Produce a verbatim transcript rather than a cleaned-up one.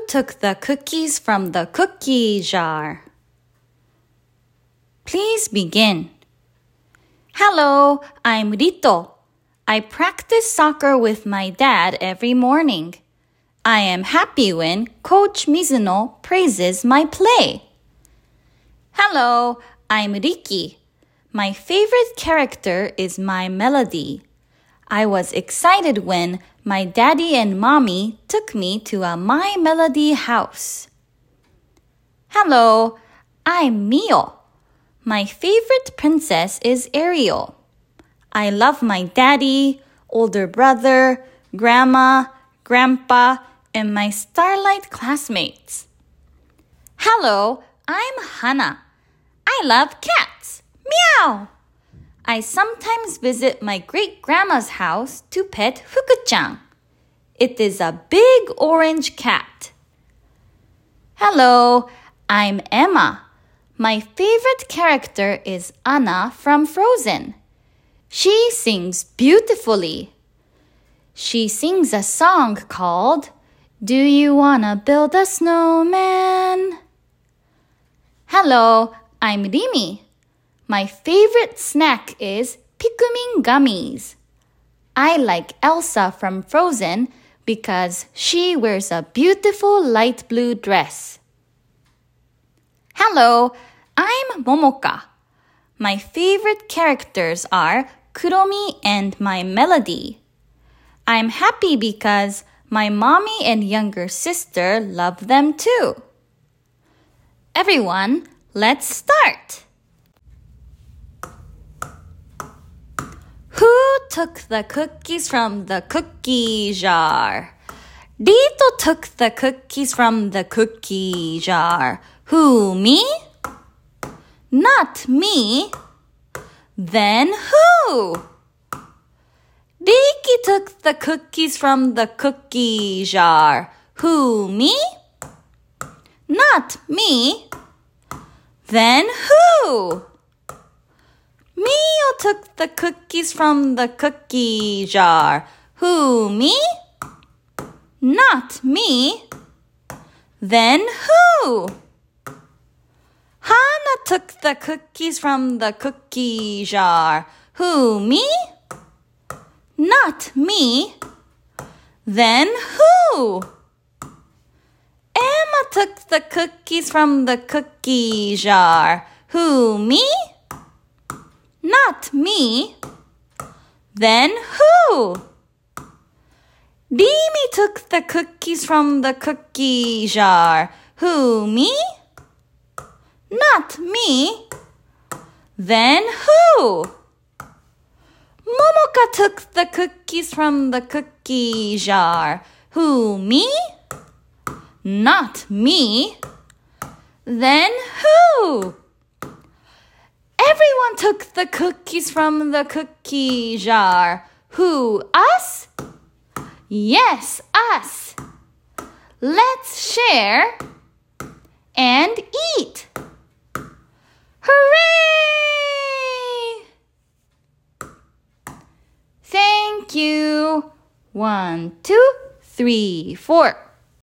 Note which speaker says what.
Speaker 1: took the cookies from the cookie jar? Please begin. Hello, I'm Rito. I practice soccer with my dad every morning. I am happy when Coach Mizuno praises my play. Hello, I'm Riki. My favorite character is my Melody. I was excited when my daddy and mommy took me to a My Melody house. Hello, I'm Mio. My favorite princess is Ariel. I love my daddy, older brother, grandma, grandpa, and my Starlight classmates. Hello, I'm Hana. I love cats. Meow! I sometimes visit my great-grandma's house to pet Fuku-chan. It is a big orange cat. Hello, I'm Emma. My favorite character is Anna from Frozen. She sings beautifully. She sings a song called Do You Wanna Build a Snowman? Hello, I'm Rimi. My favorite snack is Pikmin gummies. I like Elsa from Frozen because she wears a beautiful light blue dress. Hello, I'm Momoka. My favorite characters are Kuromi and my Melody. I'm happy because my mommy and younger sister love them too. Everyone, let's start! Who took the cookies from the cookie jar? Rito took the cookies from the cookie jar. Who, me? Not me. Then who? Riki took the cookies from the cookie jar. Who, me? Not me. Then who? Mio took the cookies from the cookie jar. Who, me? Not me. Then who? Hana took the cookies from the cookie jar. Who, me? Not me. Then who? Emma took the cookies from the cookie jar. Who, me? Not me. Then who? Rimi took the cookies from the cookie jar. Who, me? Not me. Then who? Momoka took the cookies from the cookie jar. Who, me? Not me. Then who? Everyone took the cookies from the cookie jar. Who, us? Yes, us. Let's share and eat. Hooray! Thank you. One, two, three, four.